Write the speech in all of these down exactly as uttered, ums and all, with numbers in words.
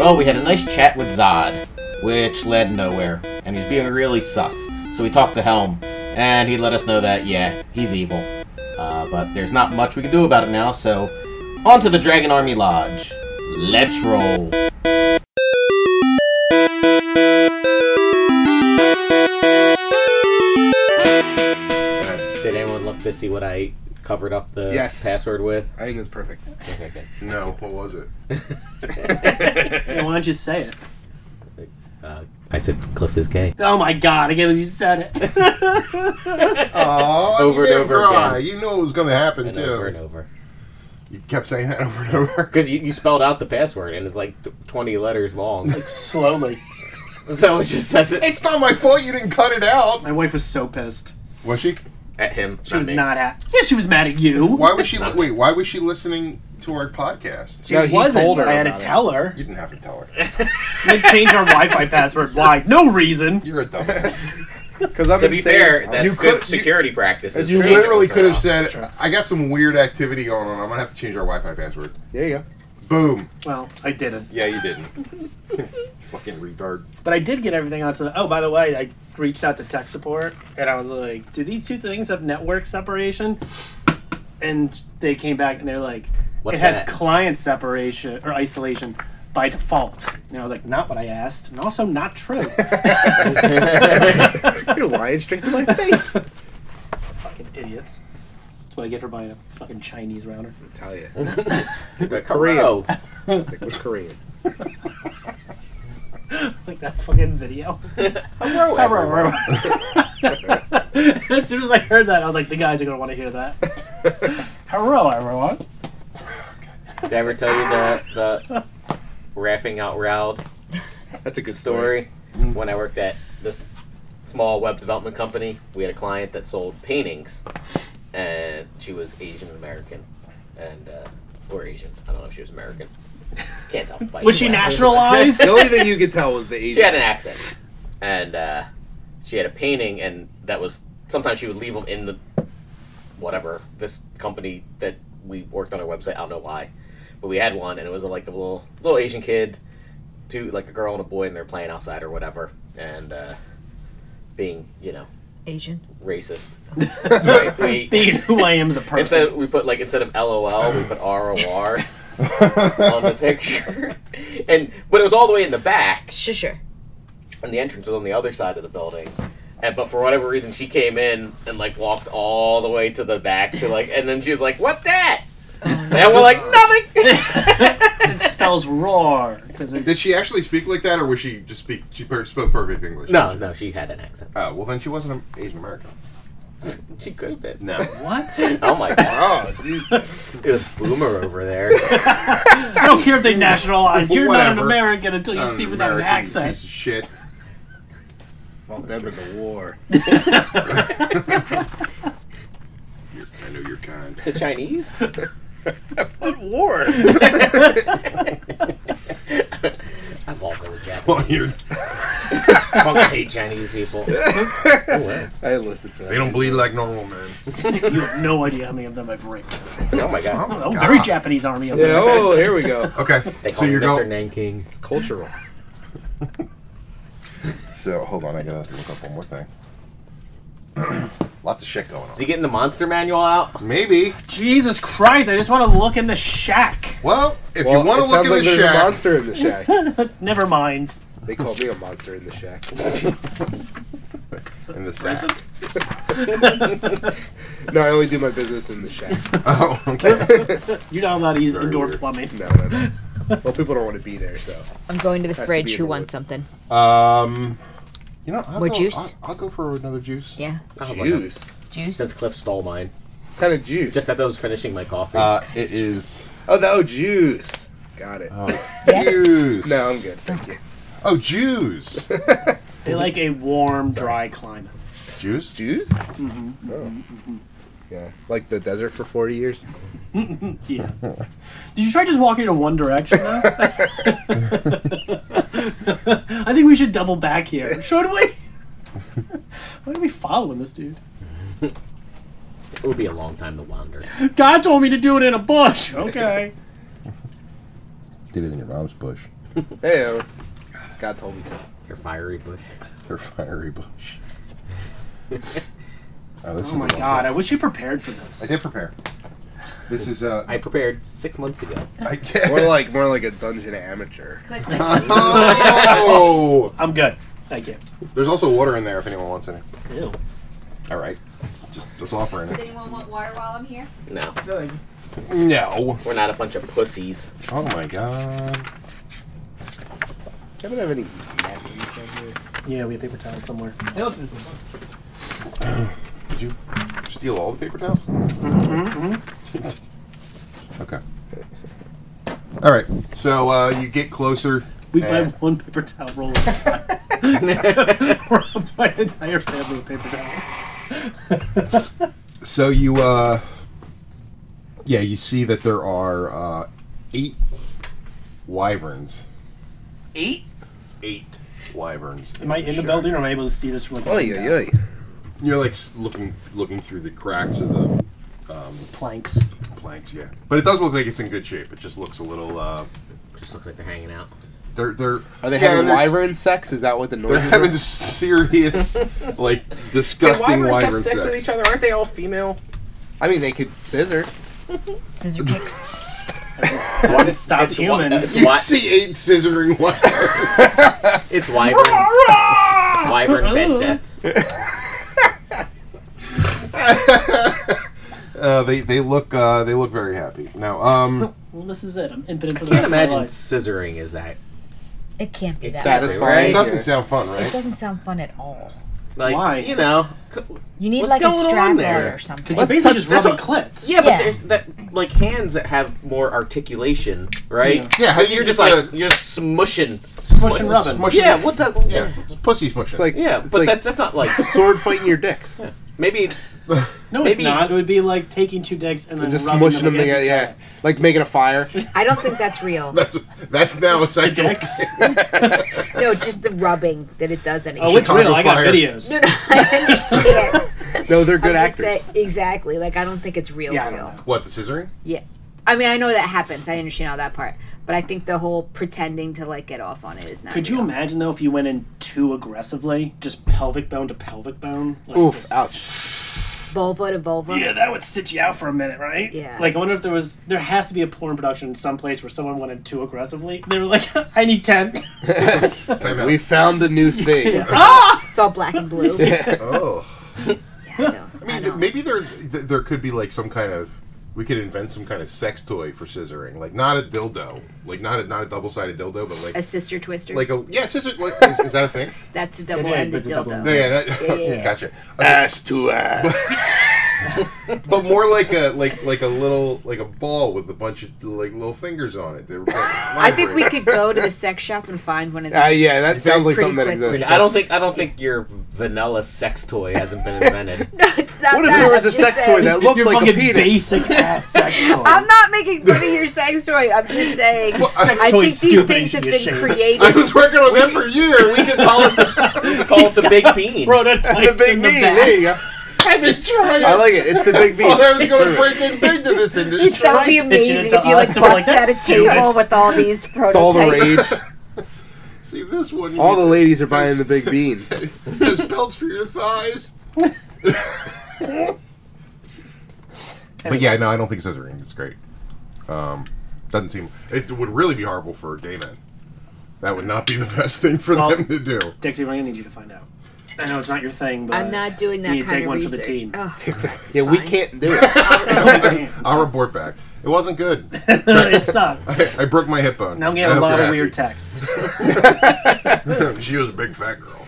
Well, we had a nice chat with Zod, which led nowhere, and he's being really sus. So we talked to Helm, and he let us know that, yeah, he's evil. Uh, but there's not much we can do about it now, so on to the Dragon Army Lodge. Let's roll. Did anyone look to see what I covered up the yes. password with? I think it was perfect. Okay, good. No, what was it? Hey, why don't you say it? Uh, I said Cliff is gay. Oh my god, I can't believe you said it. Oh, Over you and over cry. again. You knew it was going to happen, And too. over and over. You kept saying that over and over. Because you, you spelled out the password, and it's like twenty letters long. Like, slowly. So it just says it It's not my fault you didn't cut it out. My wife was so pissed. Was she? at him. She was not at... Yeah, she was mad at you. Why was she... Wait, why was she listening to our podcast? She No, he wasn't. told her I had to about it. tell her. You didn't have to tell her. They changed our Wi-Fi password. Why? No reason. You're a dumbass. Because I've To been be saying, fair, that's You good could- security practices. You Change it literally once in could a have while. That's true. said, I got some weird activity going on. I'm going to have to change our Wi-Fi password. there you go. Boom. Well, I didn't. Yeah, you didn't. Fucking retard. But I did get everything out to the... Oh, by the way, I reached out to tech support, and I was like, do these two things have network separation? And they came back, and they're like, What's it has that? client separation, or isolation, by default. And I was like, not what I asked, and also not true. You're lying straight to my face. Fucking idiots. That's what I get for buying a fucking Chinese router. I tell you. Stick with Korean. Korean. Stick with Korean. Like that fucking video. Hello, everyone. As soon as I heard that, I was like, the guys are going to want to hear that. Hello, everyone. Did I ever tell you the, the Laughing Out Loud That's a good story. story? When I worked at this small web development company, we had a client that sold paintings, and she was Asian American, and uh, or Asian. I don't know if she was American. Can't tell. by Was she either way. naturalized? The only thing you could tell was the Asian. She had an accent, and uh, she had a painting, and that was sometimes she would leave them in the whatever this company that we worked on our website. I don't know why, but we had one, and it was a, like a little little Asian kid, two like a girl and a boy, and they're playing outside or whatever, and uh, being you know Asian. racist. Right, we, Being who I am as a person. instead we put like instead of L O L, we put R O R on the picture, and but it was all the way in the back. Shusher. And the entrance was on the other side of the building. And but for whatever reason, she came in and like walked all the way to the back to like, and then she was like, "What's that?" And we're like, "Nothing." It spells roar. Cause it's, Did she actually speak like that, or was she just speak? She per- spoke perfect English. No, no, she had an accent. Oh well, then she wasn't an Asian American. She could have been. No. What? Oh my god, Oh, dude. it was boomer over there. I don't care if they nationalized. You're not an Whatever. American until you Not speak an without an American accent. Piece of shit. Fought them in the war. You're, I know you're kind. The Chinese? What war? I've all been with Well, Japanese. you're, Fucking hate Chinese people. Oh, well. I enlisted for that. they don't bleed like normal men. You have no idea how many of them I've raped. Oh my god. Oh, very Japanese army of Yeah, them. oh, here we go. Okay, They call so me you're Mister going. Nanking. It's cultural. So hold on, I gotta look up one more thing. Lots of shit going Is on. he getting the monster manual out? Maybe. Jesus Christ, I just want to look in the shack. Well, if Well, you want it to look sounds in like the there's shack, a monster in the shack. Never mind. They call me a monster in the shack. in the sack. No, I only do my business in the shack. Oh, okay. You're not allowed to use Very indoor weird. plumbing. No, no, no. Well, people don't want to be there, so. I'm going to the Has to fridge. be in Who the wants loop. something? Um, you know, I'll More go, juice? I'll, I'll go for another juice. Yeah. Juice. Juice. Since Cliff stole mine. What kind of juice? Just as I was finishing my coffee. Uh, it is. Oh, the, oh, juice. Got it. Oh, Yes? juice. No, I'm good. Thank you. Oh, Jews. They like a warm, dry climate. Jews? Juice? Mm-hmm. Oh. Yeah. Like the desert for forty years? Yeah. Did you try just walking in one direction now? I think we should double back here. Should we? Why are we following this dude? It would be a long time to wander. God told me to do it in a bush. Okay. Did it in your mom's bush. Hey, uh, God told me to. Your fiery bush. Her fiery bush. Oh, this Oh is my the one. god, I wish you prepared for I this. did prepare. This is uh. I prepared six months ago. I can't. More like more like a dungeon amateur. Oh! I'm good. Thank you. There's also water in there if anyone wants any. Ew. All right, just just offering Does it. anyone want water while I'm here? No, No. we're not a bunch of pussies. Oh my god. I don't have any napkins down here. Yeah, we have paper towels somewhere. Did you steal all the paper towels? Mm-hmm. Okay. All right. So uh, you get closer. We buy and- one paper towel roll at a time. We're up to my entire family of paper towels. So you, uh, yeah, you see that there are uh, eight wyverns. Eight? Eight wyverns. Am I in the shack. building, or am I able to see this from like Oy, looking oy, down? oy. You're like s- looking looking through the cracks of the planks? planks, yeah. But it does look like it's in good shape. It just looks a little. Uh, Just looks like they're hanging out. they're they're. Are they yeah, having they're- wyvern sex? Is that what the They're noise having is? serious, like disgusting wyvern sex. Aren't they all female? I mean, they could scissor. Scissor kicks. Haven't stopped it's one- humans. You What? see eight scissoring wyverns. It's wyvern. Wyvern bed death. uh, they they look uh, they look very happy now. Um, Well, this is it. I'm impotent for the Can't rest of my imagine life. scissoring is that. It can't be that. Satisfying. it doesn't Yeah. sound fun, It right? doesn't sound fun at all. Like, Why? you know. c- You need What's like a going on strap there? on or something. Because you're Let's basically touch- just that's rubbing what- clits. Yeah, but Yeah. there's that like hands that have more articulation, right? Yeah, how do you You're get just like the- you're just smushing. Smush and rubbing. Smush- Yeah, what the? Yeah, it's pussy smushing. It's like Yeah, it's but like that's that's not like sword fighting your dicks. maybe. No, Maybe- it's not. It would be like taking two dicks and then Just rubbing smushing them them against together. each Yeah, like making a fire. I don't think that's real. that's that's now it's other. actual. Dicks. No, just the rubbing that it does anything. Oh, it's Chicago real. I got Fire. videos. No, no, I understand. No, they're good I'm just actors. saying- exactly. Like I don't think it's real. Yeah, I don't real. know. What, the scissoring? Yeah. I mean, I know that happens. I understand all that part. But I think the whole pretending to like get off on it is not. Could you real. imagine though if you went in too aggressively, just pelvic bone to pelvic bone? Like, Oof! just- Ouch. vulva to vulva? Yeah, that would sit you out for a minute, right? Yeah. Like, I wonder if there was, there has to be a porn production someplace where someone went in too aggressively. They were like, I need ten. Time out. We found a new thing. It's all black and blue. Yeah, Oh. I know. I mean, I know. maybe there th- there could be like some kind of we could invent some kind of sex toy for scissoring, like not a dildo, like not a not a double sided dildo, but like A sister twister. like a yeah scissor. Like, is, is that a thing? That's a It double is, ended it's a double dildo. ended. Yeah, yeah, that, Yeah, yeah, yeah. gotcha. Ass to ass. But more like a like like a little like a ball with a bunch of like little fingers on it. They were, like, I think we vibrate. could go to the sex shop and find one of these. Uh, yeah, that sounds like Pretty something that quickly. exists. I don't think I don't think your vanilla sex toy hasn't been invented. No, it's not What if that. there was I'm a just sex saying. toy that looked Your like a fucking penis? basic ass sex toy. I'm not making fun of your sex story. I'm just saying. sex I toy's think these stupid, things you have should been be ashamed. created. I was working on that for years. We could call it the, call it the big bean. Prototypes The big in the bean. back. There you go. I've been trying. I like it. It's the big bean. thought I was going to break in big to this industry. That would be Try pitching amazing it to if you like us, and we're bust like, at a "That's stupid." table with all these prototypes. It's all the rage. See this one. you All the need- ladies are buying the big bean. There's belts for your thighs. But yeah, no, I don't think scissoring is great. Um, doesn't seem. It would really be horrible for gay men. That would not be the best thing for Well, them to do. Dixie, we're gonna need you to find out. I know it's not your thing, but I'm not doing that you kind take of one research. for the team. Oh, that's Yeah, we fine. can't do it. I'll report back. It wasn't good. It sucked. I, I broke my hip bone. Now I'm I getting a hope lot you're of weird happy. texts. She was a big fat girl.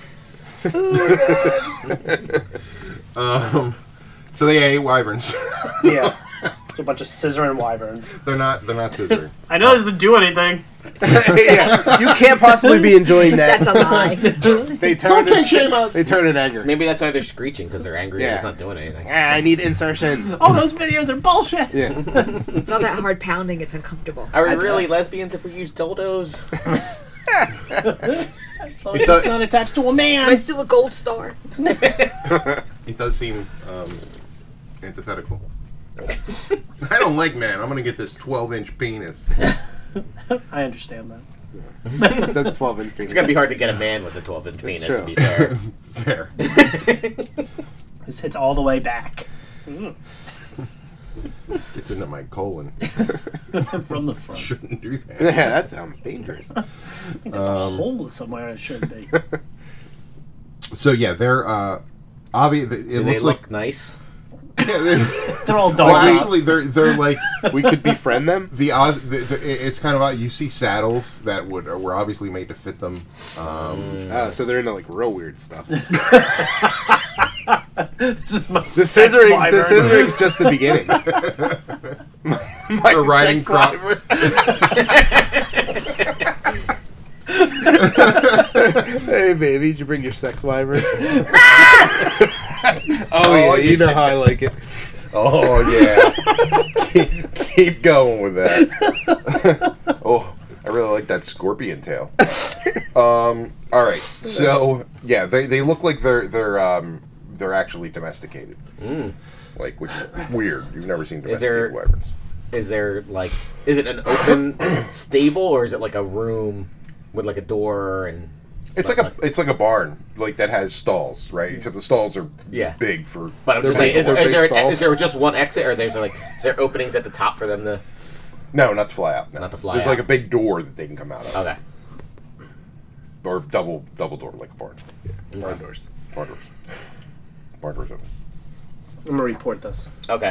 um, so they ate wyverns. Yeah. It's a bunch of scissor and wyverns. they're not. They're not scissoring. I know it doesn't do anything. Yeah, you can't possibly be enjoying that. That's a lie. They turn Don't take it. shame us. They turn it angry. Maybe that's why they're screeching because they're angry Yeah. and it's not doing anything. Ah, I need insertion. All those videos are bullshit. Yeah. It's all that hard pounding. It's uncomfortable. Are we I really bet. lesbians if we use dildos? Oh, It it's does- not attached to a Am I man. still a gold star? It does seem um, antithetical. I don't like men. I'm gonna get this twelve inch penis. I understand that. The twelve inch penis. It's gonna be hard to get a man with a twelve inch penis. true. To be fair. Fair. This hits all the way back. Gets into my colon. From the front. Shouldn't do that. Yeah, that sounds dangerous. I think there's a hole somewhere it should be. So yeah, they're uh, obvious. It Do looks they like look nice? yeah, they, They're all well, dark. actually, they're they're like We could befriend them. the odd. The, the, it's kind of odd. You see saddles that would were obviously made to fit them. Um, Uh, so they're into like real weird stuff. The This is my scissoring, the scissoring's just the beginning. my my A riding sex crop. wyvern. Hey baby, did you bring your sex wyvern? oh yeah, you know how I like it. oh yeah, keep, keep going with that. oh, I really like that scorpion tail. Um. All right. So yeah, they, they look like they're they're um they're actually domesticated. Mm. Like, which is weird. You've never seen Is there- domesticated wyverns. Is there like, is it an open stable or is it like a room with like a door and? It's like a it's like a barn, like that has stalls, right? Except the stalls are Yeah. big for. But I'm They're just saying, big- is there, they're is, big there, stalls. is there just one exit, or there's like, is there openings at the top for them to? No, not to fly out. No. Not to fly There's out. like a big door that they can come out of, Okay. or double double door like a barn. Barn doors. Barn doors. Barn doors open. I'm gonna report this. Okay.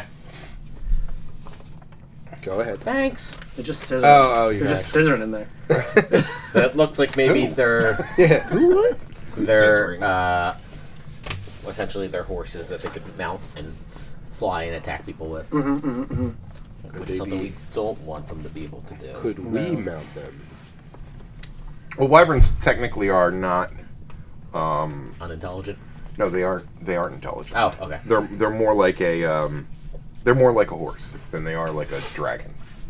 Go ahead. Thanks. They're just scissoring. Oh, oh, you're They're just scissoring in there. So it looks like maybe they're Yeah. What? they're Scissoring. uh, essentially they're horses that they could mount and fly and attack people with. Mm-hmm, Which they is something be- we don't want them to be able to do. Could we mount them? Well, wyverns technically are not. Um, Unintelligent. no, they aren't. They aren't intelligent. Oh, okay. They're they're more like a. Um, they're more like a horse than they are like a dragon.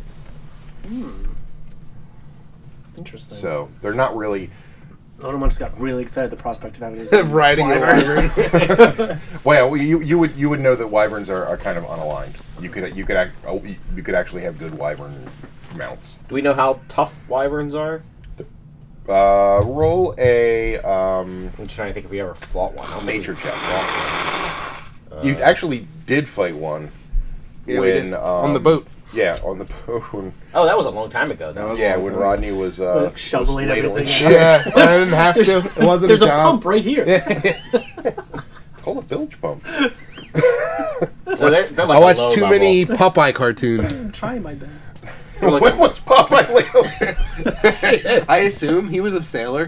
Interesting. So they're not really. Odemon just got really excited at the prospect of having his Riding a wyvern. wyvern. Well, you you would you would know that wyverns are, are kind of unaligned. You could you could act, oh, you could actually have good wyvern mounts. Do we know how tough wyverns are? Uh, roll a um, I'm trying to think if we ever fought one. I don't think nature we check. fought one. You actually did fight one Yeah, we when did. um, On the boat. Yeah, on the boat. When, Oh, that was a long time ago, though. was- yeah, when Rodney was uh, Like shoveling was ladling. everything. Yeah, I didn't have to. It wasn't There's a a job. pump right here. It's called a bilge pump. So they're, they're like I a watched low too level. many Popeye cartoons. I'm trying my best. They're like when a- was Popeye ladling? I assume he was a sailor.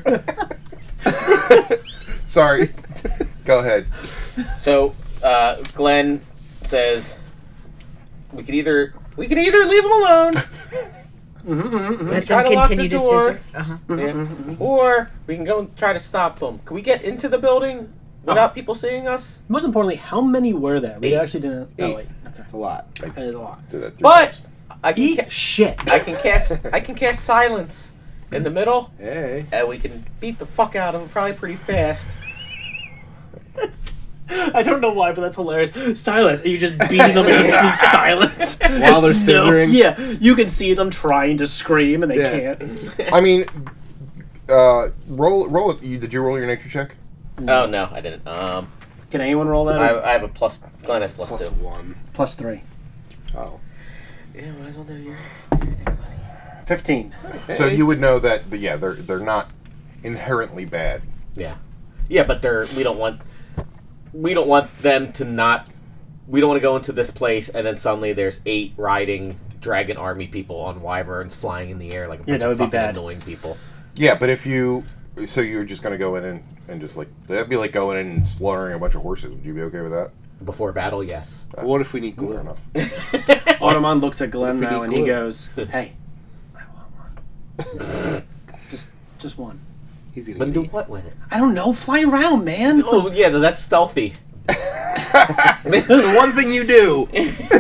Sorry. Go ahead. So, uh, Glenn says we could either we can either leave them alone, Let try them to lock continue the to door. scissor. Uh-huh. yeah, or we can go and try to stop them. Can we get into the building without people seeing us? Most importantly, how many were there? We Eight. actually didn't. Oh Eight. wait, okay, It's a lot. that is a lot. Did that three But times. I can Eat ca- shit. I can cast I can cast silence in the middle, Hey. and we can beat the fuck out of them probably pretty fast. I don't know why, but that's hilarious. Silence, and you just beating them in complete silence While they're scissoring? yeah, you can see them trying to scream and they Yeah. can't. I mean, uh, roll roll it. You, did you roll your nature check? Oh no, I didn't. Um, Can anyone roll that? I, I have a plus. Glenn has plus, Plus two. one. Plus three. Oh. Yeah, might as well do your, do your thing, buddy. Fifteen. So you would know that. Yeah, they're they're not inherently bad. Yeah, yeah, but they're we don't want we don't want them to not. We don't want to go into this place and then suddenly there's eight riding dragon army people on wyverns flying in the air like a Yeah, bunch that of would be fucking bad. annoying people. Yeah, but if you, so you're just gonna go in and, and just like that'd be like going in and slaughtering a bunch of horses. Would you be okay with that? Before battle, yes. What if we need Fair glue? enough. Automon looks at Glenn If we now need and he glue. goes, "Hey, I want one. just, just one. He's gonna But get do eat. what with it? I don't know. Fly around, man. It's a- Oh yeah, that's stealthy. The one thing you do.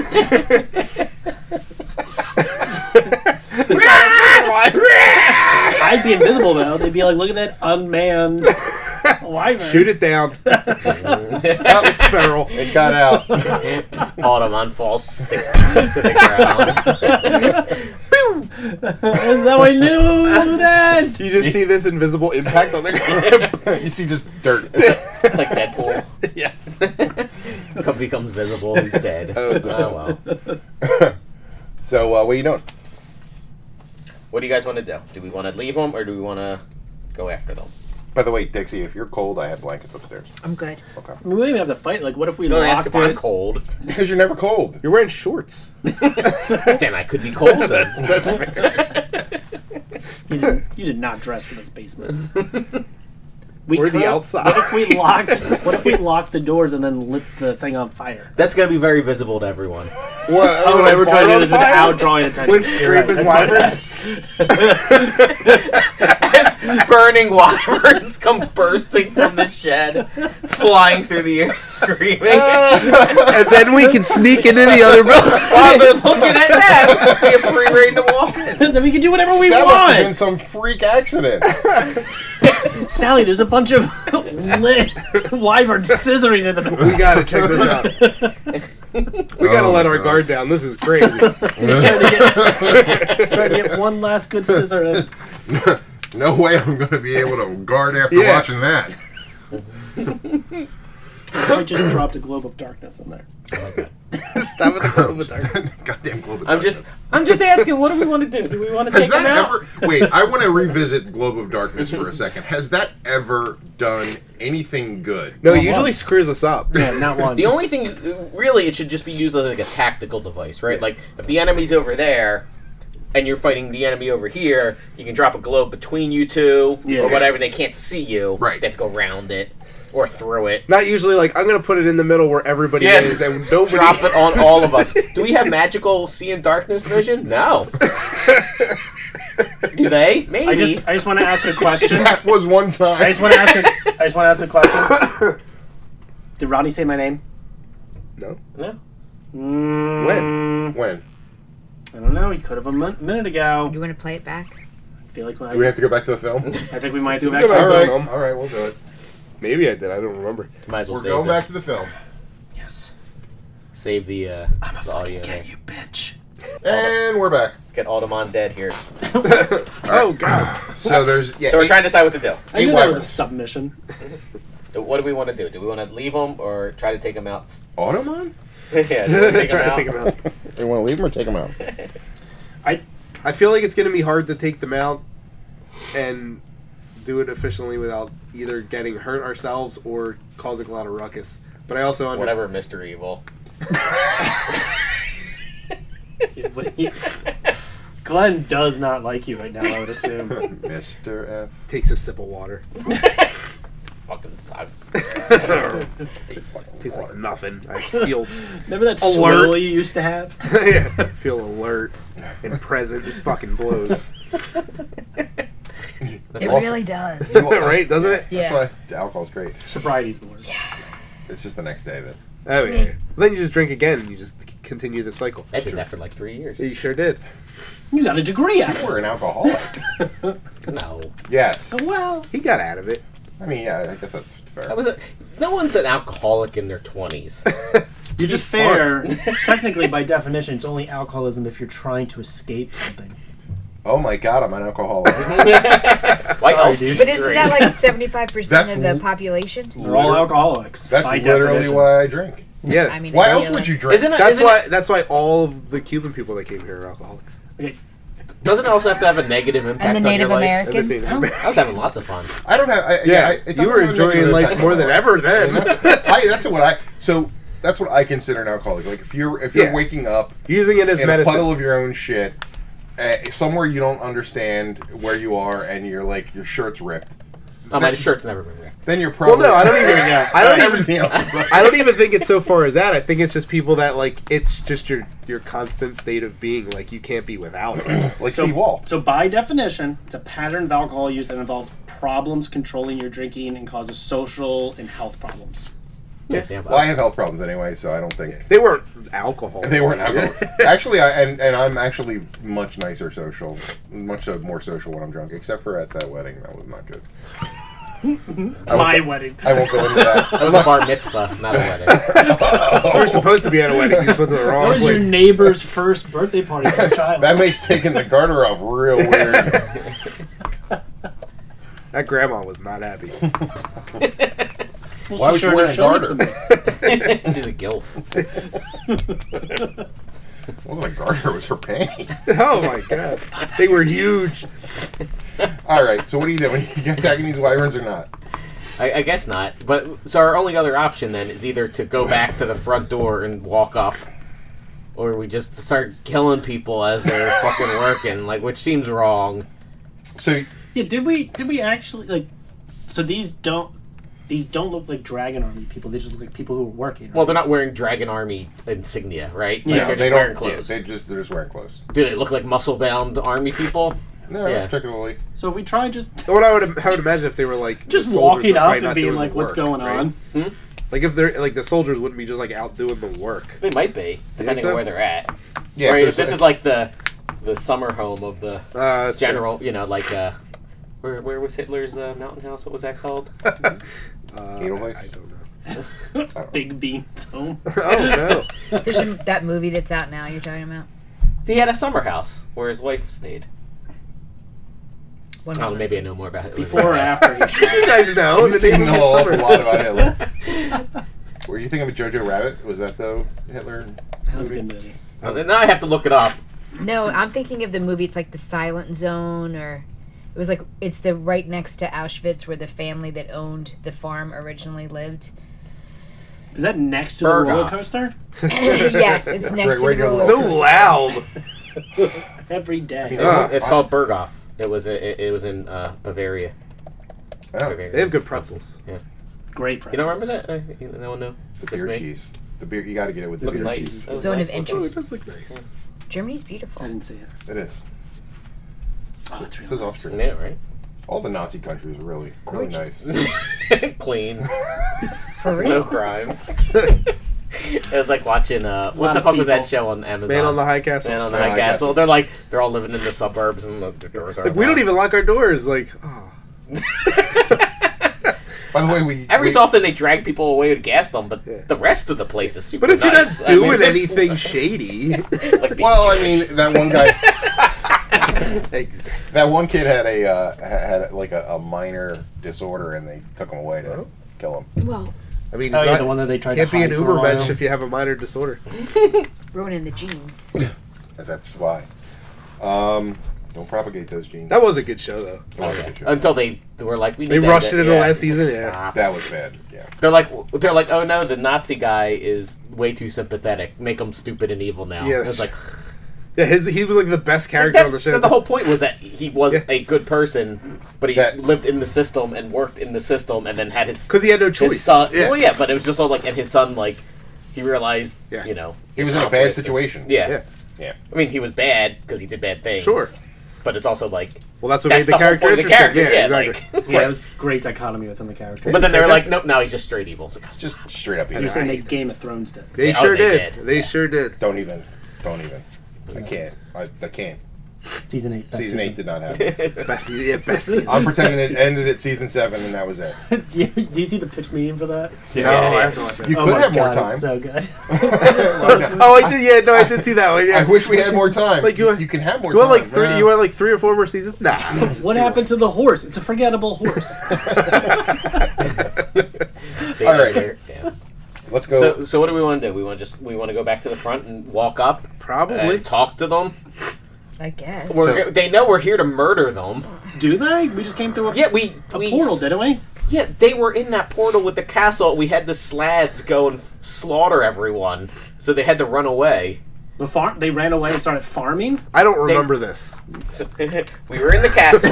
I'd be invisible though. They'd be like, look at that unmanned wyvern. Shoot it down. Oh, it's feral. It got out. Automon falls sixty feet to the ground. That's how I knew that. You just see this invisible impact on the ground. You see just dirt. It's like Deadpool. Yes. Becomes visible. He's dead. Oh, Oh, well. So, uh, what are you doing? What do you guys want to do? Do we want to leave them or do we want to go after them? By the way, Dixie, if you're cold, I have blankets upstairs. I'm good. Okay. We don't even have to fight. Like, what if we Don't ask locked if I'm it? cold. Because you're never cold. You're wearing shorts. Then I could be cold. That's, You did, you did not dress for this basement. We We're the could- outside. What if we locked? What if we locked the doors and then lit the thing on fire? that's going to be very visible to everyone. What? I would never try to do this fire? without drawing attention. With You're right, scraping that's my wyvern? bad. Burning wyverns come bursting from the shed, flying through the air, screaming. And then we can sneak into the other building. While they're looking at them, we have free reign to walk in. Then we can do whatever we that must have been want. some freak accident. Sally, there's a bunch of lit wyverns scissoring in the. We gotta check this out. We gotta Oh, let our God. guard down. This is crazy. trying, to get, trying to get one last good scissor in. No way I'm going to be able to guard after Yeah. watching that. I just dropped a globe of darkness in there. Stop with the globe of darkness. Goddamn Globe of I'm just, Darkness. I'm just asking. What do we want to do? Do we want to Has take them that out? ever... Wait, I want to revisit Globe of Darkness for a second. Has that ever done anything good? No, it Not usually once. screws us up. Yeah, not once. The only thing, really, it should just be used as like a tactical device, right? Like if the enemy's over there. And you're fighting the enemy over here, you can drop a globe between you two, Yeah. or whatever, and they can't see you. Right. They have to go around it, or through it. Not usually like, I'm gonna put it in the middle where everybody Yeah. is and nobody... Drop it on all of us. Do we have magical see in darkness vision? No. Do they? Maybe. I just, I just want to ask a question. That was one time. I just want to ask. A, I just want to ask a question. Did Rodney say my name? No. No. Mm, When? When? I don't know. He could have a min- minute ago. You want to play it back? I feel like when I, Do we have to go back to the film? I think we might do it back Go to back All to the the right. film. All right, we'll do it. Maybe I did. I don't remember. Might as well We're save going it. back to the film. Yes. Save the, uh, I'm a the fucking audio. get there. you, bitch. And we're back. Let's get Alderman dead here. Oh, God. So there's... Yeah, So we're eight- trying to decide what to do. I knew Eight that was a wyverns. submission. What do we want to do? Do we want to leave them or try to take them out? Automon? Yeah, do we take Trying them to take them out. You want to leave them or take them out? I I feel like it's gonna be hard to take them out and do it efficiently without either getting hurt ourselves or causing a lot of ruckus. But I also understand... Whatever, Mister Evil. Glenn does not like you right now, I would assume. Mister F. Takes a sip of water. Fucking sucks. Tastes like nothing. I feel Remember that Alert. swirl you used to have? yeah, I feel alert and present. This fucking blows. It Also- really does. Right, doesn't it? Yeah. That's why the alcohol's great. Sobriety's the worst. It's just the next day that... Oh, yeah. yeah. Then you just drink again and you just c- continue the cycle. I did that for like three years. Yeah, you sure did. You got a degree out of it. We're an alcoholic. No. Yes. Well, He got out of it. I mean, yeah, I guess that's fair. That was a, no one's an alcoholic in their twenties. you're just fun. fair. Technically, by definition, it's only alcoholism if you're trying to escape something. Oh my god, I'm an alcoholic. Why else dude. do But you isn't drink? that like seventy-five percent That's of the l- population? They're all alcoholics. That's by literally definition. why I drink. Yeah. I mean, Why I else feel would like- you drink? Isn't it, that's isn't why it, that's why all of the Cuban people that came here are alcoholics. Okay. doesn't it also have to have a negative impact And the on Native your life? And the Americans? Native I Americans. was having lots of fun. I don't have. I, yeah, Yeah, I, it you doesn't were have a enjoying negative life impact more on than my ever then. I, that's what I. So that's what I consider an alcoholic. Like if you're if you're Yeah. waking up Using it as in medicine. a puddle of your own shit, uh, somewhere you don't understand where you are, and you're like your shirt's ripped. Oh, my shirt's never been ripped. Then you're well, probably no, I don't even. Yeah. I don't even. everything else. but- I don't even think it's so far as that. I think it's just people that like it's just your your constant state of being. Like you can't be without it. like So, Steve Wall. so by definition, it's a pattern of alcohol use that involves problems controlling your drinking and causes social and health problems. Yeah. Damn, Well, I have health problems anyway, so I don't think They weren't alcohol. they weren't alcohol. Actually, I and, and I'm actually much nicer social, much uh, more social when I'm drunk. Except for at that wedding, that was not good. My wedding. I won't go into that. That was a bar mitzvah, not a wedding. We were supposed to be at a wedding. You just went to the That wrong was your place. neighbor's first birthday party for a child. That makes taking the garter off real weird. That grandma was not happy. Well, Why she was you sure wearing a showed it garter? to me. She's a gilf. It wasn't a garter, it was her panties. Oh my god, they were huge. All right, so what are you doing? You attacking these wyverns or not? I, I guess not. But so our only other option then is either to go back to the front door and walk up, or we just start killing people as they're fucking working, like which seems wrong. So Yeah, did we did we actually like? So these don't these don't look like Dragon Army people. They just look like people who are working. Right? Well, they're not wearing Dragon Army insignia, right? Like, Yeah, they're they just wearing don't. clothes. Yeah, they just they're just wearing clothes. Do they look like muscle-bound army people? No, Yeah. not particularly. So if we try just What I would, I would imagine if they were like the just soldiers walking are probably up not and being doing the like, "What's work, going right? on?" Like if they're like the soldiers wouldn't be just like out doing the work. They might be, depending so? on where they're at. Yeah, Right, if if there's this a- is like the the summer home of the Uh, that's true. general, you know, like uh, where where was Hitler's uh, mountain house? What was that called? Uh, Edelweiss? I don't know. Big Beans home. Oh no. There's a- that movie that's out now. You're talking about. He had a summer house where his wife stayed. One Oh, moment, maybe I know please. more about it. Before or after he shot. You guys know You've the seen name a of his whole summer. awful lot about Hitler. Were you thinking of Jojo Rabbit? Was that the Hitler That was a movie? good movie. Uh, now I have to look it up. No, I'm thinking of the movie. It's like the Silent Zone, or it was like it's the right next to Auschwitz, where the family that owned the farm originally lived. Is that next to Berghoff. the roller coaster? Yes, it's next Right- to right the near the roller So coaster. loud. Every day. Yeah. It's called Berghoff. It was a, it, it was in uh, Bavaria. Oh, Bavaria. They have good pretzels. Great You don't pretzels. remember that? Uh, you- no one knew. the Just beer me? cheese. The beer. You got to get it with the Looks beer nice. cheese. That was Zone nice of looking. Oh, it interest. does look nice. Germany's I beautiful. didn't see it. It is. Oh, it's This really is nice. Austria. Yeah, right. All the Nazi countries are really, really Gorgeous. nice. Clean. For No real. crime. It was like watching uh, what Lot the of fuck was that people. show on Amazon? Man on the High Castle. Man on the Man High on the Castle. Castle. They're like they're all living in the suburbs and the, the doors are. Like we don't locked. even lock our doors. Like, oh. By the way, we Every we, so often they drag people away to gas them, but Yeah. the rest of the place is super. But if you're nice. not I mean, doing it's- anything shady, like being Well, I Jewish. mean, that one guy, exactly. that one kid had a uh, had had, like a, a minor disorder, and they took him away to Oh. kill him. Well, I mean, Oh, it's yeah, not, the one that they tried can't to be hide an for a Ubermensch while. if you have a minor disorder. ruining the jeans. That's why. Um, don't propagate those genes. That was a good show, though. That was a Okay. good show. Until they, they were like, we need They that- rushed it in the yeah. last season, yeah. Stop. That was bad. Yeah. They're like, they're like, oh no, the Nazi guy is way too sympathetic. Make him stupid and evil now. Yeah, And it's like that's- Yeah, his he was like the best character that, on the show. that the whole point was that he was Yeah. a good person, but he That- lived in the system and worked in the system, and then had his Because he had no his choice. son. Yeah. Well, yeah, but it was just all like, and his son like, he realized, Yeah. you know, He was in a bad conflict. situation. Yeah. Yeah. Yeah. I mean, he was bad because he did bad things. Sure. But it's also like Well, that's what that's made the, the, whole character point of the interesting. character. Yeah, Yeah, exactly. like. Yeah, it was great dichotomy within the character. But then they were like, Fantastic. nope, now he's just straight evil. It's like, It's just straight up You're evil. saying I they hate this. Game of Thrones did. They Yeah, oh, sure they did. did. They Yeah. sure did. Don't even. Don't even. I can't. I, I can't. Season eight. best Season eight did not happen. Best season. Yeah, best season. I'm pretending it ended at season seven, and that was it. Yeah, do you see the pitch meeting for that? No, Yeah, I yeah. have to watch it. You Oh could my have more God, time. It's so good. Oh, I did. Yeah, no, I did see that one. Yeah. I wish we had more time. Like you, you, want- you can have more You want time. like three? Nah. You want like three or four more seasons? Nah. just What do happened to the horse? It's a forgettable horse. They- All right. they're- yeah. Let's go. So, so what do we want to do? We want to just we want to go back to the front and walk up it. Probably. and talk to them. I guess. We're, So- they know we're here to murder them. Do they? We just came through a, Yeah, we a we portal, didn't we? Yeah, they were in that portal with the castle. We had the slads go and f- slaughter everyone, so they had to run away. The farm. They ran away and started farming. I don't They- remember this. So, we were in the castle.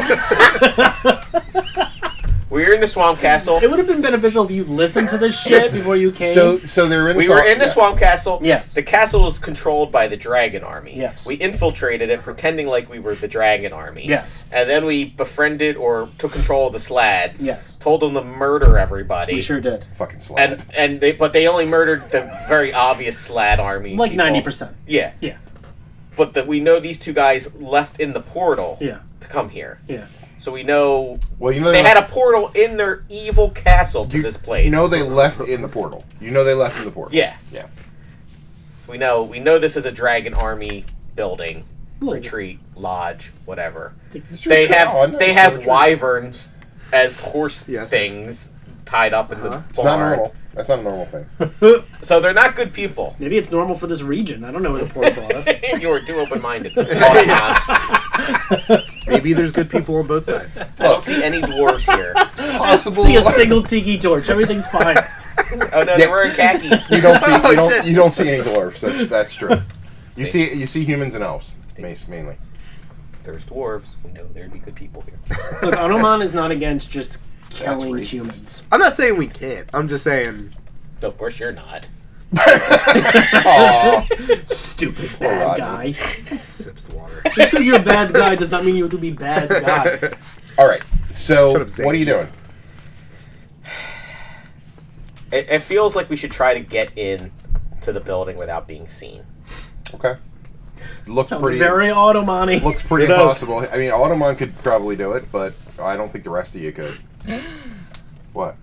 We were in the swamp castle. It would have been beneficial if you listened to this shit before you came. so, so they're in. We swamp- were in the yeah. swamp castle. Yes. The castle was controlled by the dragon army. Yes. We infiltrated it, pretending like we were the dragon army. Yes. And then we befriended or took control of the slads. Yes. Told them to murder everybody. we sure did. Fucking slide. And and they but they only murdered the very obvious slad army. Like people. ninety percent. Yeah. Yeah. But that we know these two guys left in the portal Yeah. to come here. Yeah. So we know Well, you know they they, had left, a portal in their evil castle to you, this place. You know they left in the portal. You know they left in the portal. Yeah. Yeah. So we know we know this is a dragon army building, Little- retreat, lodge, whatever. It's true, They true. have Oh, I know they it's have so true. wyverns as horse Yes, things tied up in the Uh-huh. It's not barn. normal. That's not a normal thing. So they're not good people. Maybe it's normal for this region. I don't know where the portal is. You were too open-minded. Hold on. Maybe there's good people on both sides. I don't see any dwarves here. Possible. See a single tiki torch. Everything's fine. Oh no, Yeah. they're wearing khakis. You don't see. Oh, You don't. shit. You don't see any dwarfs. That's, that's true. You see. You see humans and elves, mas- mainly. There's dwarves. We know there'd be good people here. Look, Anoman is not against just That's killing racist. humans. I'm not saying we can't. I'm just saying. Of course you're not. Aw. Stupid Roger. bad guy. Sips water. Just because you're a bad guy does not mean you have to be bad guy. All right. So, Shut up, Zane. what are you doing? It, it feels like we should try to get in to the building without being seen. Okay. Looks Sounds pretty. very Automani. Looks pretty It does. impossible. I mean, Automon could probably do it, but I don't think the rest of you could. What?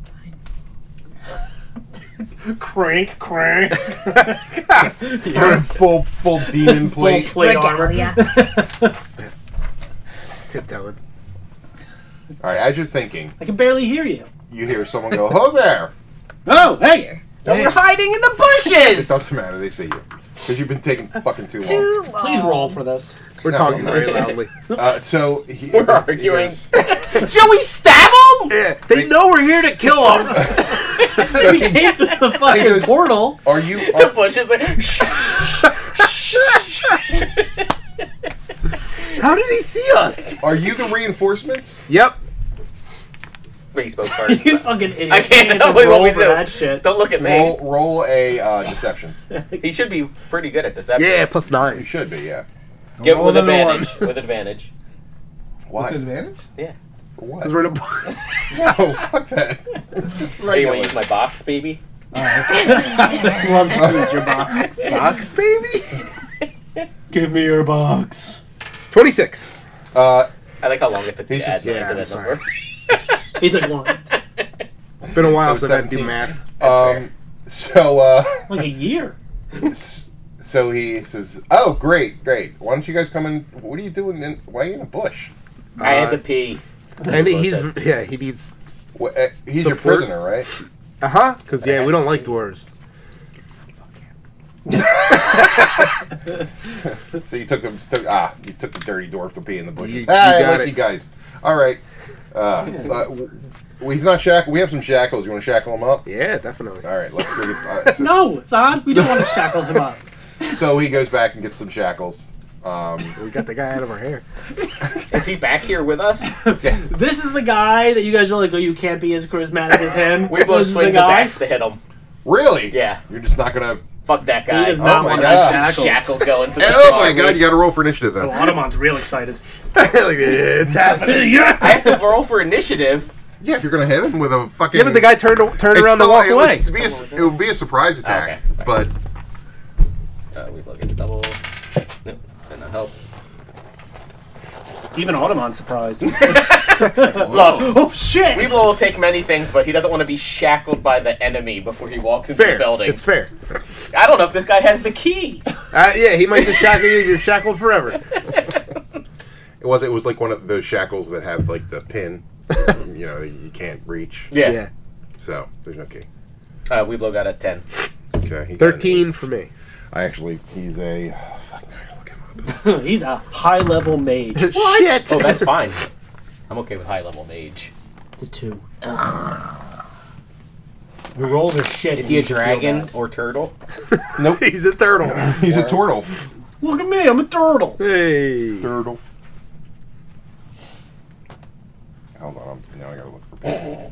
Crank, crank. full full demon Full plate. plate armor. Regalia. Tiptoeing. All right. As you're thinking, I can barely hear you. you hear someone go, "Ho there!" Oh, hey! And we're hiding in the It bushes. doesn't matter. They see you because you've been taking fucking too long. Too long. Please roll for this. We're No, talking no. very loudly. Uh, so he, We're he arguing. goes- Should we stab them? Yeah, they know we're here to kill them. so We he- came through the fucking goes- portal. are you? The Are, bushes are. How did he see us? are you the reinforcements? Yep. He spoke first. You fucking idiot. I can't You know have what to you want roll me for to do. that shit. Don't look at me. Roll roll a uh, deception. He should be pretty good at deception. Yeah, plus You nine. should be, yeah. Give Roll with another advantage. With advantage. Why? With advantage? Yeah. For what? Because we're in a. No, fuck that. Just Hey, you regular. want to use my box, baby? Love to use your box. Box, baby. Give me your box. Twenty-six. Uh, I like how long it took to He's add just- me yeah, to I'm that sorry. number. He's like, what? It's been a while was since I had to do seventeen. math. um, so, uh, Like a year. s- so he says, "Oh, great, great. Why don't you guys come in? What are you doing? In, why are you in a bush? I had Uh, to pee. And he's yeah, he needs. What, uh, he's your Support. prisoner, right? Uh huh. Because yeah, we don't like dwarves. So you took them. Took, ah, you took the dirty dwarf to pee in the bushes. You- you hey, got I like it. you guys. All right. Uh, uh, w- well, he's not shackled. We have some shackles. You want to shackle him up? Yeah, definitely. All right, let's go. Get, uh, so, No, Zahn, we don't want to shackle him up. so he goes back and gets some shackles. Um, We got the guy out of our hair. Is he back here with us? This is the guy that you guys are like, oh, you can't be as charismatic as him. We blow This is the swings his guy. axe to hit him. really? Yeah. You're just not gonna. Fuck that guy. He does not Oh my want God. to be shackled. Shackles going to the Oh my army. god! You got to roll for initiative Oh, then. Automon's real excited. Like, it's happening. Yeah. I have to roll for initiative. Yeah, if you're gonna hit him with a fucking. Yeah, but the guy turned turned It's around to still- walk it away. Would be a, it would be a surprise attack, Okay. but Uh, we blow gets double. Nope. Did not help. Even Automon's surprised. Look, Oh, shit! Weeblo will take many things, but he doesn't want to be shackled by the enemy before he walks into Fair. the building. It's fair. I don't know if this guy has the key. Uh, yeah, he might just shackle you and you're shackled forever. it was it was like one of those shackles that have like the pin, you know, you can't reach. Yeah. Yeah. So there's no key. Uh, Weeblo got a ten. Okay, he got an Thirteen for me. eight. I actually, he's a. Fuck, now I gotta look him up. He's a high-level mage. Shit. Oh, that's fine. I'm okay with high level mage. To two. Your rolls are shit. Is he a dragon or turtle? Nope, He's a turtle. he's a turtle. Look at me, I'm a turtle. Hey. Turtle. Hold on, I'm, now I gotta look for people.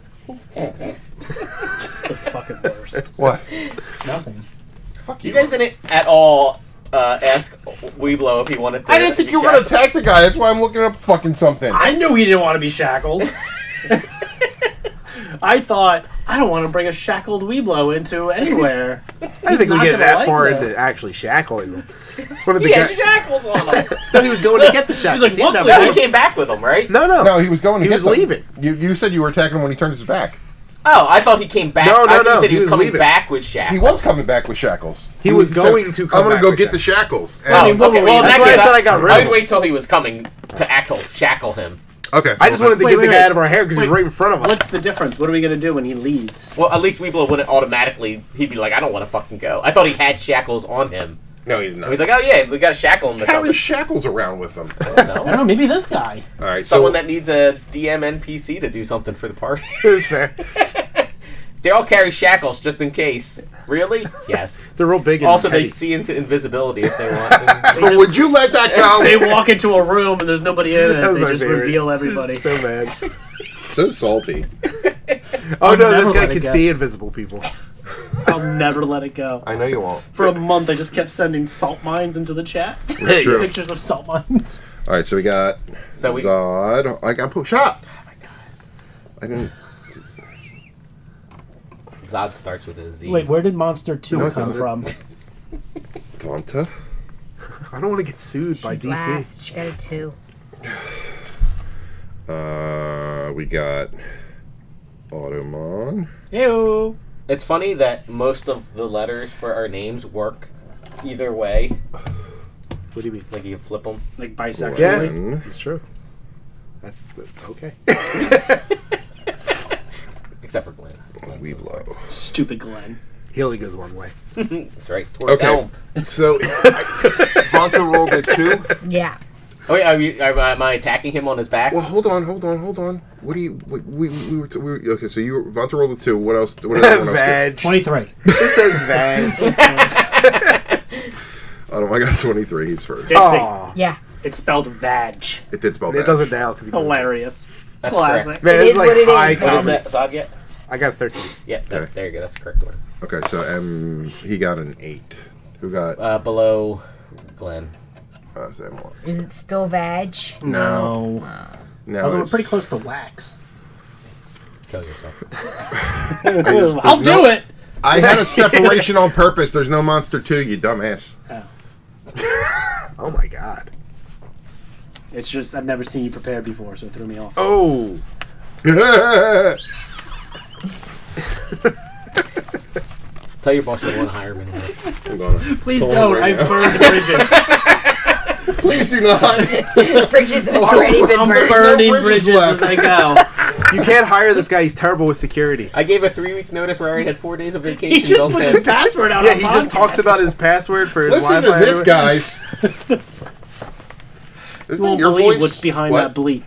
Just the fucking worst. What? Nothing. Fuck You guys didn't at all uh, ask Weeblo if he wanted to. I didn't think be you were gonna shackled. attack the guy. That's why I'm looking up fucking something. I knew he didn't want to be shackled. I thought, I don't want to bring a shackled Weeblo into anywhere. I didn't think we not get gonna that like far this. into actually shackling them. One of the He had guy- shackles on him. no, he was going to get the shackles. like, He didn't have "Look, No, them. he came back with them, right? no, no, No, he was going to He get was them. leaving. You you said you were attacking him when he turned his back. Oh, I thought he came back. No, no, I thought no, he said he, he was, was coming leaving. back with shackles. He was coming back with shackles. He was said, going to come I'm gonna back go with get the shackles. And- Oh, mean, what okay. were Well, we- in That's that why I case, said I got rid I of would him. wait till he was coming to actual shackle him. okay. I just wanted to Wait, get wait, the guy wait. out of our hair because he's Wait. right in front of us. What's the difference? What are we going to do when he leaves? Well, at least Weeblo wouldn't automatically. He'd be like, I don't want to fucking go. I thought he had shackles on him. No, he did And not. he's like, oh yeah, we got to shackle him. To Carry come. shackles around with him. I don't know, maybe this guy. All right, Someone so that needs a D M N P C to do something for the party. It's fair. They all carry shackles just in case. Really? Yes. They're real big. And Also, they heavy. see into invisibility if they want. They But just- would you let that go? They walk into a room and there's nobody in it. That was They my just favorite. reveal everybody. So mad. So salty. Oh I'll no, never this guy let it can go. see invisible people. I'll never let it go. I know you won't. For a month, I just kept sending salt mines into the chat. It's true. Pictures of salt mines. All right, so we got So we- Zod. I got push up. I didn't. Zod starts with a Z. Wait, where did Monster two No, it come doesn't. from? Vanta. I don't want to get sued by She's D C. last. She got a two. Uh, we got Automon. Ew. It's funny that most of the letters for our names work either way. What do you mean? Like you flip them. Like bisexual. Yeah, Glenn. it's true. That's the, okay. Except for Glenn. Weeblo. Stupid Glenn. He only goes one way. That's right. Towards Okay. Elm. So Vanta rolled a two. Yeah. Oh, wait, are you, are, am I attacking him on his back? Well, hold on, hold on, hold on. What do you? What, we, we were, t- we were okay. So you were, Vanta rolled a two. What else? What did everyone else Vag. twenty-three. It says vag. get? Oh, I got twenty-three. He's first. Dixie. Aw. Yeah. It's spelled vag. It did spell It bad. doesn't now because he Hilarious. That's Classic. correct. Man, It it's is like what it is, high man. What comedy. did that Zod get? I got a thirteen. Yeah, that, Okay. there you go. That's the correct one. Okay, so um, he got an eight. Who got? Uh, below Glenn. Uh, Sam Moore. Is it still vag? No. No, Although we're it's- pretty close to wax. Kill yourself. I'll do it! I had a separation on purpose. There's no Monster two, you dumbass. Oh my god. It's just, I've never seen you prepared before, so it threw me off. Oh. Tell your boss you want to hire him anyway. Hold on. Please Hold don't, on right I've now. burned bridges. Please do not. Bridges have already been I'm burned. burning no bridges bridges left. as I go. You can't hire this guy. He's terrible with security. I gave a three week notice where I already had four days of vacation. He just built puts in. his password out Yeah, on he just podcast. talks about his password for his Listen to Wi-Fi this, everywhere. guys. You Isn't won't that your believe voice? what's behind What? that bleep.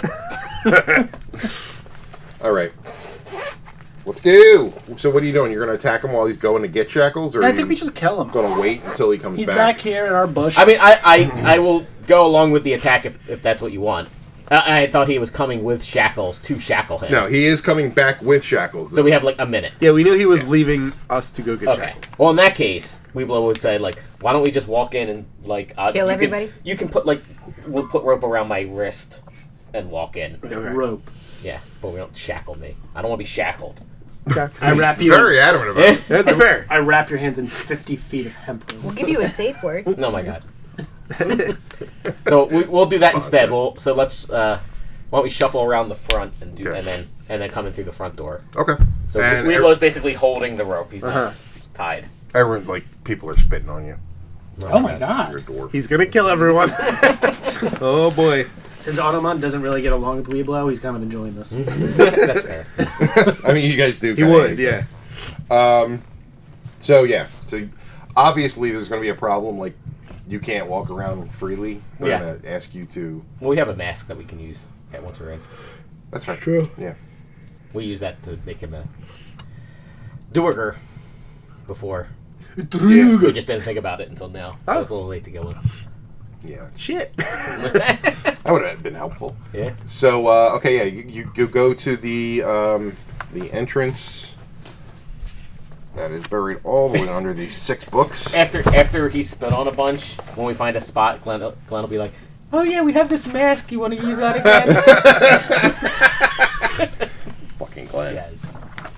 All right. Let's go. So what are you doing? You're going to attack him while he's going to get shackles, or I are think you we just kill him. going to wait until he comes He's back? back here in our bush. I mean, I, I, I will go along with the attack if, if that's what you want. I, I thought he was coming with shackles to shackle him. No, he is coming back with shackles. So we have like a minute. Yeah, we knew he was leaving us to go get Okay. shackles. Well, in that case, Weeblo would say like, why don't we just walk in and like uh, Kill you everybody? Can, you can put like we'll put rope around my wrist and walk in. Okay. rope. Yeah, but we don't shackle me. I don't want to be shackled. I wrap you. Very adamant about it. That's fair. I wrap your hands in fifty feet of hemp rope. We'll give you a safe word. No, my God. So we, we'll do that instead. We'll so let's uh, why don't we shuffle around the front and do Okay. and then and then come in through the front door. Okay. So and Weeblo's basically holding the rope. He's Uh-huh. not tied. everyone, like, people are spitting on you. Oh my You're a god. dwarf. He's gonna kill everyone. Oh boy. Since Automon doesn't really get along with Weeblo, he's kind of enjoying this. That's fair. I mean, you guys do. He kinda would, hate yeah. Um, so yeah, so obviously there's going to be a problem. Like, you can't walk around freely. They're Yeah. going to ask you to. Well, we have a mask that we can use at once we're in. That's right. True. Yeah. We use that to make him a Duergar before. We just didn't think about it until now. So Oh. it's a little late to go in. Yeah. Shit. That would have been helpful. Yeah. So uh, okay, yeah, you, you, you go to the um, the entrance that is buried all the way under these six books. After after he spit on a bunch, when we find a spot, Glenn, Glenn will be like, "Oh yeah, we have this mask. You want to use that again?" Fucking Glenn. Yes.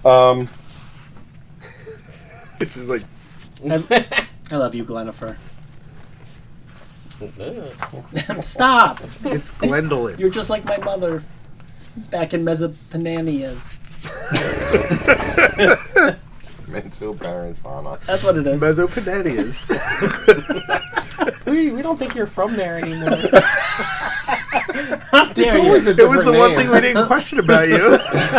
Um, It's just like, I love you, Glenifer. Stop! it's Gwendolyn. You're just like my mother back in Mesopotamia's. Mental parents, Hana. That's what it is. Mesopotamias. we, we don't think you're from there anymore. How dare you? always a It was the different one name. thing we didn't question about you.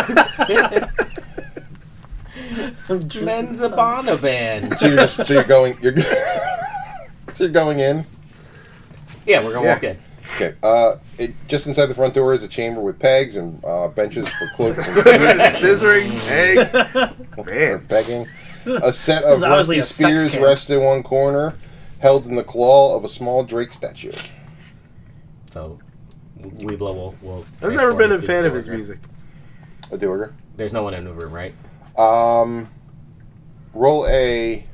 Menzabana band. So you're just, so you're going you're so you're going in. Yeah, we're gonna Yeah. walk in. Okay. Uh, it, just inside the front door is a chamber with pegs and uh, benches for cloaks and Scissoring, egg. for Man. pegging. A set of There's obviously rusty a sex spears camp. rests in one corner, held in the claw of a small drake statue. So Weeblo will. will I've never been a transform into fan the of his Dorger. music. A Duergar. There's no one in the room, right? Um, roll a.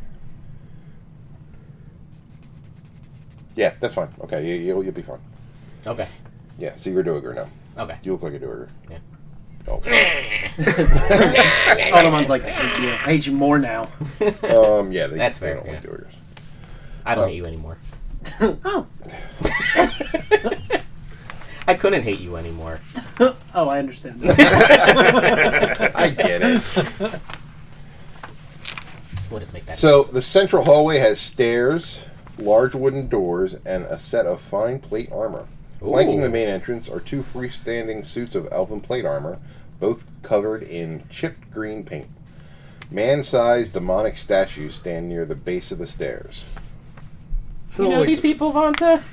Yeah, that's fine. Okay, you, you'll, you'll be fine. Okay. Yeah, so you're a Duergar now. Okay. You look like a Duergar. Yeah. Oh. Automon's like, I hate you. I hate you more now. Um, yeah, they, That's they fair, don't yeah. like Duergars. I don't Oh. hate you anymore. Oh. I couldn't hate you anymore. Oh, I understand. I get it. Wouldn't make that So sense. the central hallway has stairs, large wooden doors, and a set of fine plate armor. Flanking Ooh. the main entrance are two freestanding suits of elven plate armor, both covered in chipped green paint. Man-sized demonic statues stand near the base of the stairs. You know Like- these people, Vanta?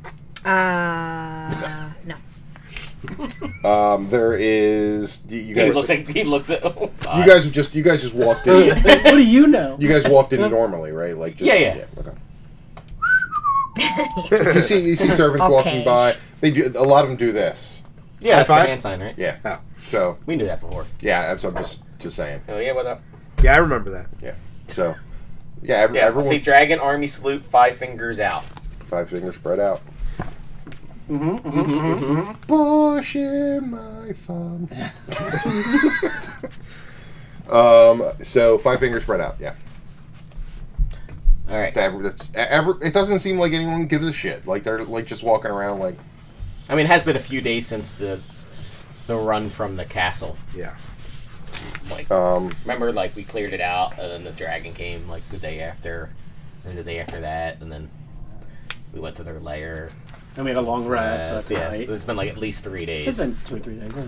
Uh, no. Um, there is you you He guys. looks like he looks at. Oh, God. You guys have just you guys just walked in. What do you know? You guys walked in normally, right? Like just, Yeah, yeah. Okay. You see, you see servants Okay. walking by. They do a lot of them do this. Yeah, that's High the five? hand sign, right? Yeah. Oh. So We knew that before. yeah, I'm, I'm just just saying. Oh yeah, what up? Yeah, I remember that. Yeah. So yeah, every, Yeah, everyone see, dragon army salute, five fingers out. five fingers spread out. Mm-hmm, mm-hmm. Bush in my thumb. um. So five fingers spread out. Yeah. All right. Ever, that's, ever, it doesn't seem like anyone gives a shit. Like they're like just walking around like. I mean, it has been a few days since the the run from the castle. Yeah. Like, Um. remember, like we cleared it out, and then the dragon came like the day after, or the day after that, and then we went to their lair. And we had a long rest, so that's yeah, right. it's been like at least three days. It's been two or three days. Yeah.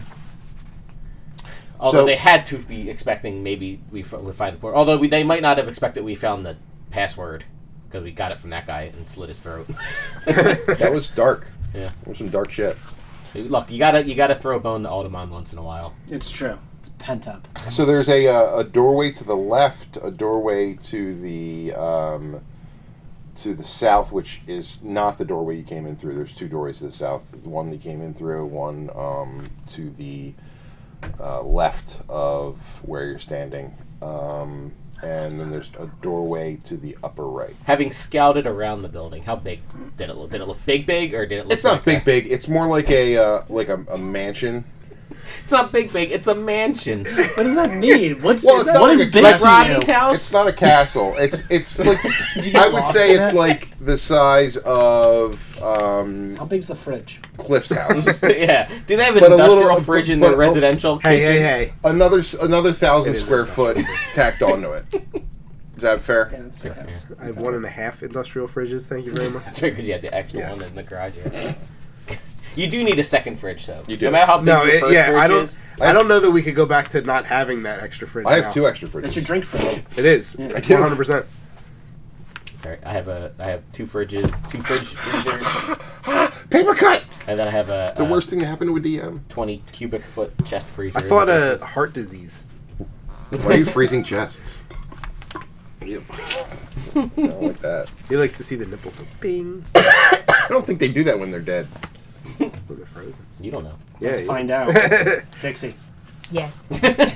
Although So- they had to be expecting maybe we f- would find the port. Although we, they might not have expected we found the password because we got it from that guy and slit his throat. That was dark. Yeah. That was some dark shit. Look, you gotta you gotta throw a bone to Alderman once in a while. It's true. It's pent up. So there's a uh, a doorway to the left, a doorway to the um, to the south, which is not the doorway you came in through. There's two doorways to the south. One you came in through, one um, to the uh, left of where you're standing, um, and then there's a doorway to the upper right. Having scouted around the building, how big did it look? Did it look big, big, or did it look? It's not like big, a- big. It's more like a uh, like a, a mansion. It's not big, big. It's a mansion. What does that mean? What's Well, it's not what like is a big Like to Rodney's you? house. It's not a castle. It's it's like Did you get I would lost say in it's it? like the size of um, How big's the fridge? Cliff's house. Yeah. Do they have an But a industrial little- fridge in but- their but- residential Hey, kitchen? hey, hey. another s- another thousand It is square industrial. foot tacked onto it. Is that fair? Yeah, that's fair. That's- I have one and a half industrial fridges. Thank you very much. That's because you had the extra Yes. one in the garage. Yeah. You do need a second fridge, though. You do. No matter how big No, your it, first yeah, fridge I don't. is. I don't know that we could go back to not having that extra fridge. I have now. two extra fridges. That's your drink fridge. It is. Yeah. I do. One hundred percent. Sorry, I have a. I have two fridges, two fridge freezers, Paper cut. and then I have a, The a worst thing that happened to a D M. twenty cubic foot chest freezer. I thought a heart disease. Why are you freezing chests? Yep. I don't like that. He likes to see the nipples go bing I don't think they do that when they're dead. when they're frozen. You don't know. Yeah, Let's yeah. find out. Dixie. Yes.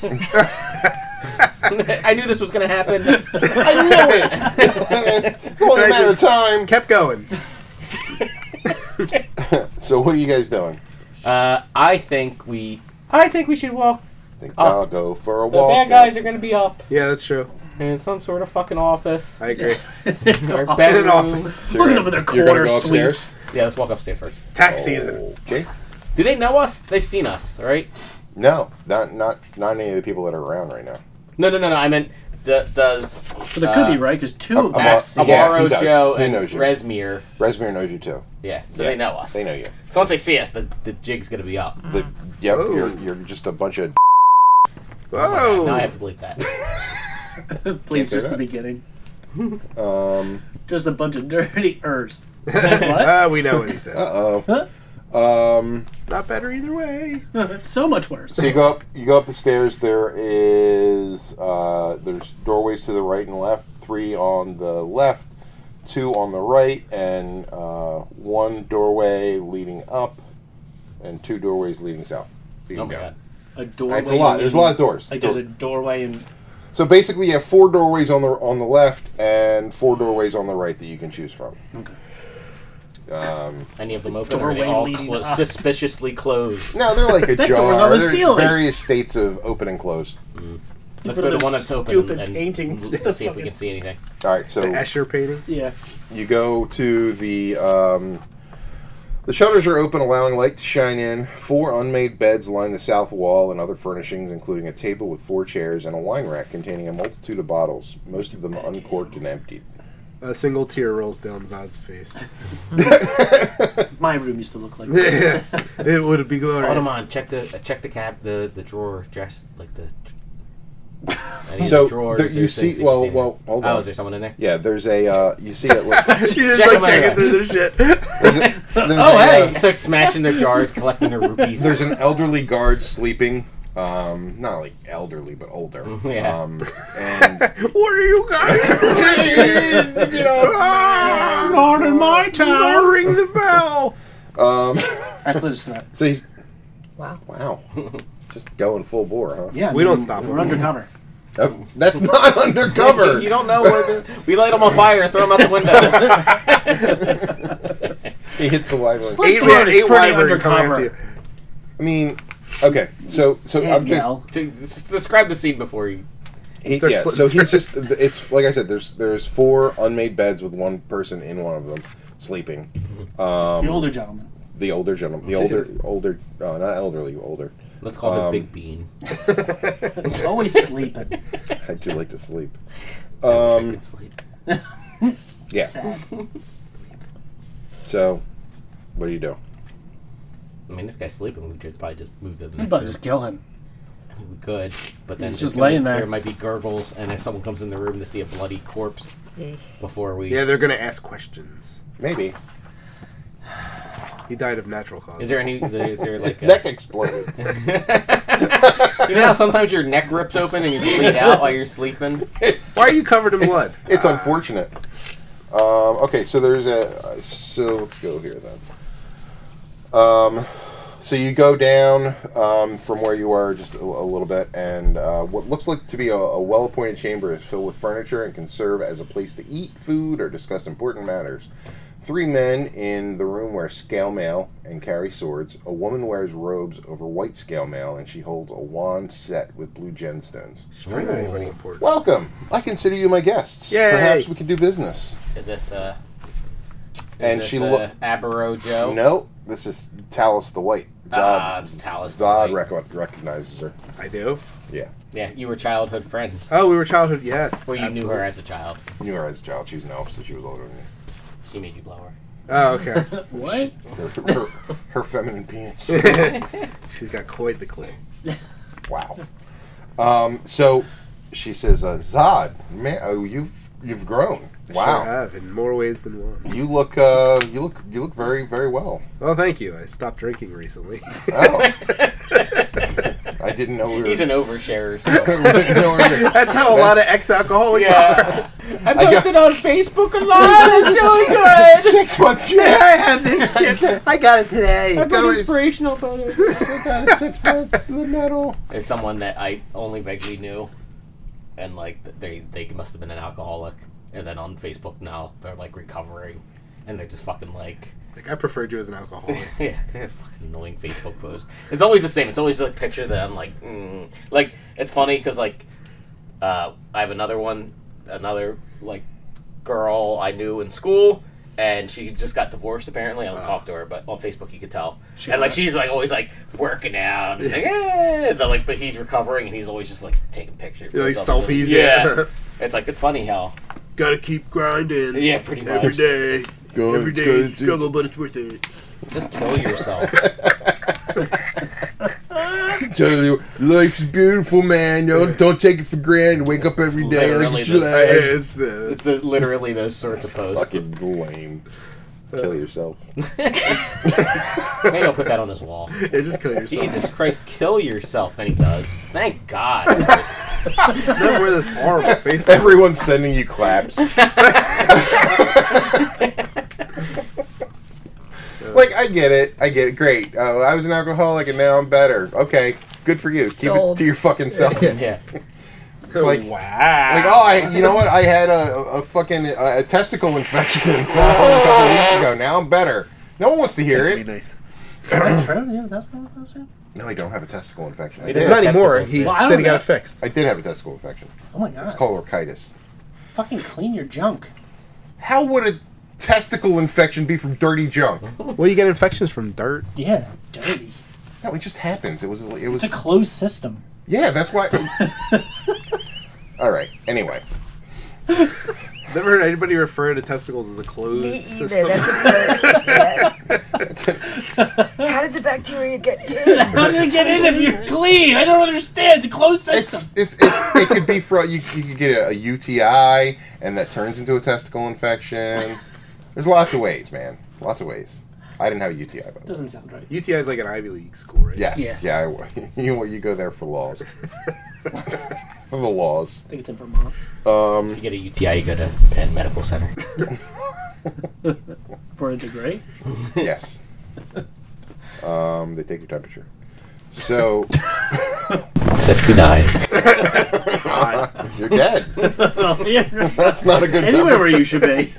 I knew this was gonna happen. I know it. It's only a I matter of just- time. Kept going. So what are you guys doing? Uh, I think we. I think we should walk Think Oh. I'll go for a The walk. bad guys are going to be up Yeah, that's true. in some sort of fucking office. I agree. Or In bedroom. an office. Look at them with their You're gonna corner go upstairs? sweeps. Yeah, let's walk upstairs first. Tax season. Okay. Do they know us? They've seen us, right? No, not not not any of the people that are around right now. No, no, no, no. I meant, d- does But there could uh, be, right? Because two Am- of them Amar- see Yeah, Amaro, he does. Joe, He and knows you. Resmir? Resmir knows you too. Yeah, so Yeah. they know us. They know you. So once they see us, the, the jig's going to be up. The, yep, Oh. you're you're just a bunch of. Whoa. Now I have to believe that. Please, say just the that. beginning. Um. Just a bunch of dirty ers. what? Ah, we know what he said. Uh oh. Um. Not better either way. So much worse. So you go up. You go up the stairs. There is. Uh, there's doorways to the right and left. Three on the left, two on the right, and uh, one doorway leading up, and two doorways leading south. Leading Oh my down. god. A doorway. It's a lot. There's a lot of doors. Like there's a doorway and So basically, you have four doorways on the on the left and four doorways on the right that you can choose from. Okay. Um, Any of them open? Or are they Doorway all leading clo- up. suspiciously closed? no, they're like a That jar. door's on the There's ceiling. various states of open and closed. Let's Put go to the those one that's open stupid and paintings. l- see if we can see anything. All right, so The Escher painting. yeah. you go to the um, the shutters are open, allowing light to shine in. Four unmade beds line the south wall, and other furnishings, including a table with four chairs and a wine rack containing a multitude of bottles, most of them uncorked and emptied. A single tear rolls down Zod's face. My room used to look like this. It would be glorious. Hold on, check the uh, check the cab the the drawer dress like the. Any of So the drawers there, or you things see, that well, in well, there? hold Oh, on. is there someone in there? Yeah, there's a uh, you see it. Look, She's just Check like them out checking anyway. through their shit. there's a, there's Oh, a, hey! uh, Start smashing their jars, collecting their rupees. there's an elderly guard sleeping. Um, not like elderly, but older. Yeah. Um, and What are you guys doing? you know, Not in my town. Ring the bell. um, That's the threat. so he's Wow. wow, just going full bore, huh? Yeah. I We don't mean, stop We're them. undercover. Oh, that's not undercover. You don't know where the. We light them on fire and throw them out the window. He hits the wyvern. Slip Eight, throat man, is eight pretty wyvern coming after undercover. you. I mean, okay, so so Can't I'm just yell. To s- describe the scene before you. he, Start yeah. slitting So he's throats. just it's like I said. There's there's four unmade beds with one person in one of them sleeping. Um, The older gentleman. the older gentleman, the older older, uh, not elderly, older. Let's call him Um, Big Bean. Always sleeping. I do like to sleep. I wish I Um, could sleep. yeah. Sad. So, what do you do? I mean, this guy's sleeping. We could probably just move to the We next might room. just kill him. I mean, we could, but then He's there's just gonna- laying there. There might be gurgles, and if someone comes in the room to see a bloody corpse Eek. before we. Yeah, they're gonna ask questions. Maybe He died of natural causes. Is there any? Is there like? his A, neck exploded. you know how sometimes your neck rips open and you bleed out while you're sleeping. Why are you covered in blood? It's unfortunate. Um, okay, so there's a. So let's go here then. Um, so you go down um, from where you are just a, a little bit, and uh, what looks like to be a, a well-appointed chamber is filled with furniture and can serve as a place to eat food or discuss important matters. Three men in the room wear scale mail and carry swords. A woman wears robes over white scale mail, and she holds a wand set with blue gemstones. Probably not anybody important. Welcome. I consider you my guests. Yay. Perhaps we can do business. Is this uh? Is And this, she uh, look. Abaro Joe. No, this is Talus the White. Zod, Ah, it's Talus the Zod White. rec- recognizes her. I do. Yeah, Yeah, you were childhood friends. Oh, we were childhood. Yes. Before you absolutely. knew her as a child. knew her as a child. She was an elf, so she was older than me. She made you blow her. Oh, okay. What? Her, her, her feminine penis. She's got quite the clit. Wow. Um, so she says, uh, "Zod, man, oh, you've you've grown. I Wow, sure have in more ways than one. you look uh, you look you look very very well." Well, thank you. I stopped drinking recently. Oh. I didn't know we were. He's an oversharer. So. I didn't know we were- That's how a lot of That's- ex-alcoholics Yeah. I I posted on Facebook a lot. It's really good. Six months. are. I have this chip. I got it today. I put Guys. inspirational photos. I got a six month the medal. There's someone that I only vaguely knew, and like they they must have been an alcoholic, and then on Facebook now they're like recovering, and they're just fucking like Like, I preferred you as an alcoholic. Yeah, fucking annoying Facebook post. It's always the same. It's always like a picture that I'm like, mm. like it's funny because like uh, I have another one, another like girl I knew in school, and she just got divorced. Apparently, I don't talk to her, but on Facebook you could tell. She and like got- she's like always like working out, and like, eh. They're, like, but he's recovering, and he's always just like taking pictures. Yeah, like Himself. selfies, Yeah, yeah. it's like it's funny how Gotta keep grinding. yeah, pretty much. Every day. Go- Every go- day struggle, but it's worth it. Just kill yourself. Tell you, life's beautiful, man. Don't, don't take it for granted. Wake up every day like Literally it's your the- last. It's, uh, It's uh, literally those sorts of posts. Fucking lame. Kill yourself. Maybe I'll put that on his wall. yeah, just kill yourself. Jesus Christ, kill yourself. Then he does. Thank God. Never wear this horrible Facebook. Everyone's sending you claps. Like, I get it. I get it. Great. Uh, I was an alcoholic and now I'm better. Okay. Good for you. Keep Sold. it to your fucking self. Yeah. It's like, wow. like, oh, I, you know what? I had a, a fucking uh, a testicle infection a couple weeks ago. Now I'm better. No one wants to hear That'd it. be nice. Is that true? Yeah, that's what that's true. No, I don't have a testicle infection. I He did. doesn't Not have anymore. testicles, He yeah. Well, I said don't he got know. it fixed. I did have a testicle infection. Oh my god. It's called orchitis. Fucking clean your junk. How would a testicle infection be from dirty junk? Well, you get infections from dirt. Yeah, dirty. No, it just happens. It was. It was. It's a closed system. Yeah, that's why. All right. Anyway, Never heard anybody refer to testicles as a closed Me either. system. That's a first. Yeah. How did the bacteria get in? How did it get in if you're clean? I don't understand. It's a closed system. it's it's, it's it could be for you. You could get a, a U T I, and that turns into a testicle infection. There's lots of ways, man. Lots of ways. I didn't have a U T I, by the way. Doesn't sound right. U T I is like an Ivy League school, right? Yes. Yeah. Yeah. I, you you go there for laws. For the laws. I think it's in Vermont. Um. If you get a U T I, you go to Penn Medical Center. For a degree. Yes. Um. They take your temperature. So sixty-nine. you're dead. Well, yeah. That's not a good Anywhere where temperature. you should be.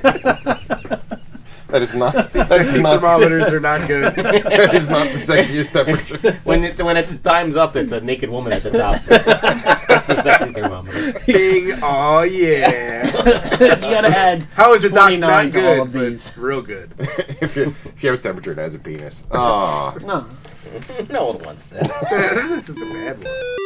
That is not. That is Sexy not. thermometers are not good. That is not the sexiest temperature. When it, when it's time's up, it's a naked woman at the top. That's the sexy thermometer. Bing, oh yeah. You gotta add. How is it, Doc? Not twenty-nine to all good, of but these. real good. if you if you have a temperature, it has a penis. Ah. No. No one wants this. This is the bad one.